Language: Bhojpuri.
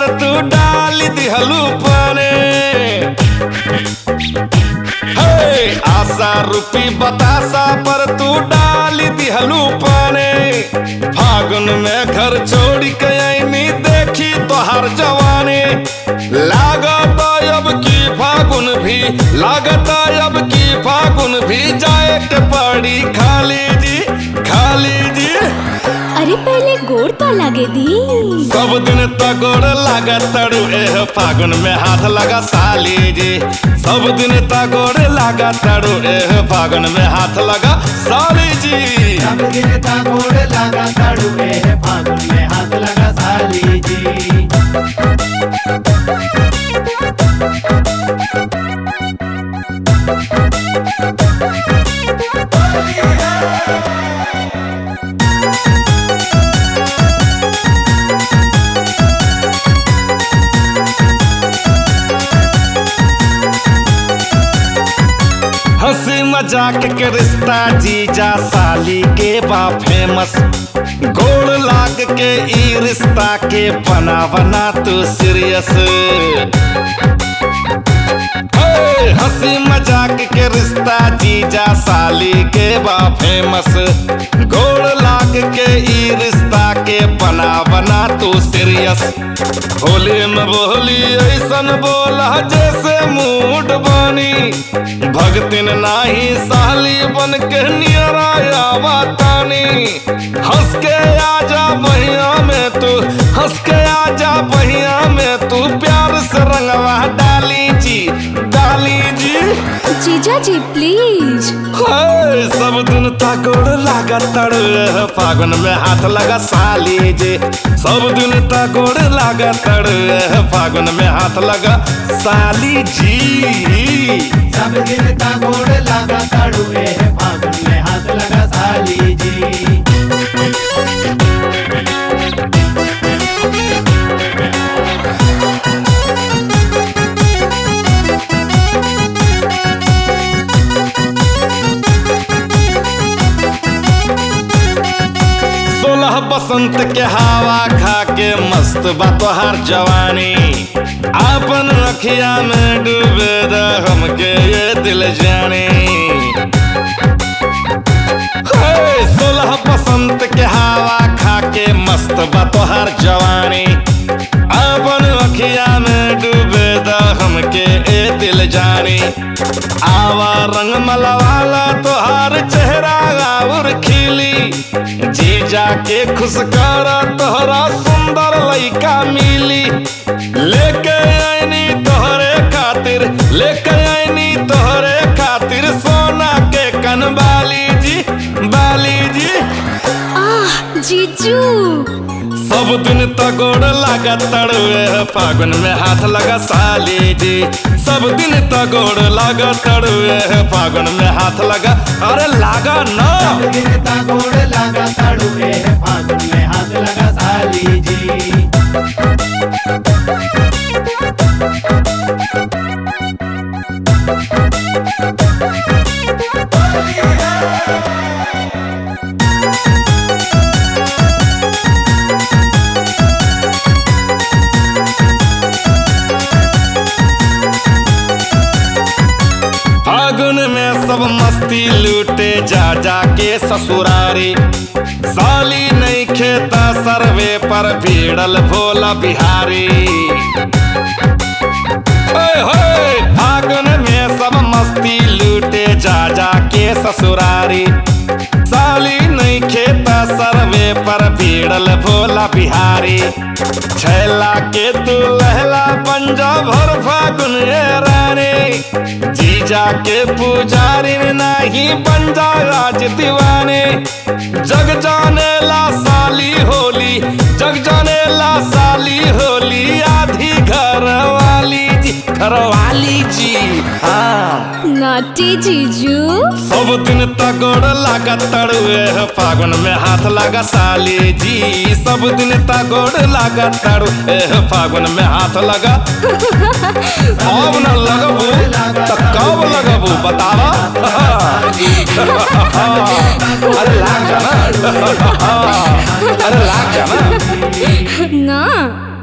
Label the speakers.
Speaker 1: पर तू डाल दिहलू पाने। आशा रूपी बतासा पर तू डाल दिहलू पाने। फागुन में घर छोड़ के आईनी देखी तोहर जवानी। लागत अब की फागुन भी, लागत अब की फागुन भी जाए के पड़ी खाली जी, खाली जी।
Speaker 2: अरे पहले गोड़ तो लगे दी।
Speaker 1: सब दिन तक गोड़ लगा तड़ू एह फागुन में हाथ लगा साली जी। सब दिन तक गोड़ लगा तड़ू एह फागुन में हाथ लगा साली जी।
Speaker 3: सब दिन तक गोड़ लगा तड़ू एह फागुन में हाथ लगा साली जी।
Speaker 1: हंसी मजाक के रिश्ता जीजा साली के बा फेमस। गोड़ लाग के ई रिश्ता के बना तू सीरियस। हंसी मजाक के रिश्ता जीजा साली के बा फेमस। गोड़ लाग के ई रिश्ता के बना तू सीरियस। होली में बोली ऐसन बोला जैसे मूड बनी। भगतिन नाही साली बन के नियराया बतानी। हंस के आजा बहिया में तू, हंस के आजा बहिया में तू प्यार से रंगवा डाली जी, डाली जी।
Speaker 2: जीजा जी प्लीज।
Speaker 1: सब दिन तक गोड़ लगा तड़ू फागुन में हाथ लगा साली जी। सब दिन तक गोड़ लगा तड़ू फागुन में हाथ लगा साली जी।
Speaker 3: सब दिन तक गोड़ लगा तड़ू एह फागुन में हाथ लगा साली जी।
Speaker 1: बसंत के हवा खा के मस्त बा तोहार जवानी। आपन अखिया में डूबे द हमके ये दिल जानी। 16 बसंत के हवा खा के मस्त बा तोहार जवानी। आपन अखिया में डूबे द हमके ये दिल जानी। आवा रंग मलवाला तोहार चेहरा और खिली। जीजा के खुश कर तोहरा सुंदर लइका मिली। लेके आईनी तोहरे खातिर, लेके आईनी तोहरे खातिर सोना के कनबाली जी, बाली जी।
Speaker 2: आह जीजू।
Speaker 1: सब दिन तक गोड़ लगा तड़ू फागुन में हाथ लगा साली जी। सब दिन तक गोड़ लगा तड़ू फागुन में हाथ लगा, अरे लागा ना।
Speaker 3: सब दिन तक गोड़ लगा तड़ू एह फागुन में हाथ लगा साली जी।
Speaker 1: फागुन में सब मस्ती लूटे जा जा के ससुरारी। साली नहीं खेता सर्वे पर भीड़ल भोला बिहारी। फागुन में सब मस्ती लूटे जा जा के ससुरारी। साली नहीं खेता सर्वे पर भीड़ल भोला बिहारी। छैला के तू लहला पंजा भर फागुन ए रानी। जीजा के पुजारी नहीं पंजा राज दीवाने। जग जाने ला साली होली, जग जाने ला साली होली। आधी घर वाली जी, घर वाली जी। हाँ
Speaker 2: नाटी जीजू।
Speaker 1: सब दिन तक गोड़ लगा तड़ू फागुन में हाथ लगा साली जी। सब दिन तक गोड़ लगा तड़ू फागुन में हाथ लगा। अब न लगबू तो कब लगबू बतावा। अरे लाग जाना, अरे लाग जाना
Speaker 2: ना।